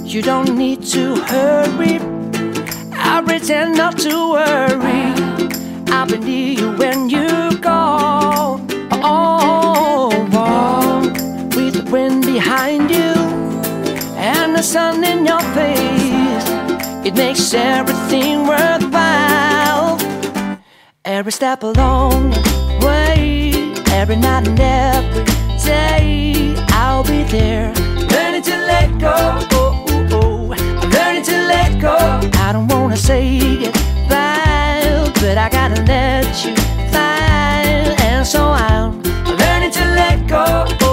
You don't need to hurry. I pretend not to worry. I'll be near you when you call. Oh, with the wind behind you and the sun in your face, it makes everything worthwhile. Every step along the way, every night and every day, I'll be there. Learning to let go, I'm learning to let go. I don't wanna say goodbye, but I gotta let you fly. And so I'm learning to let go.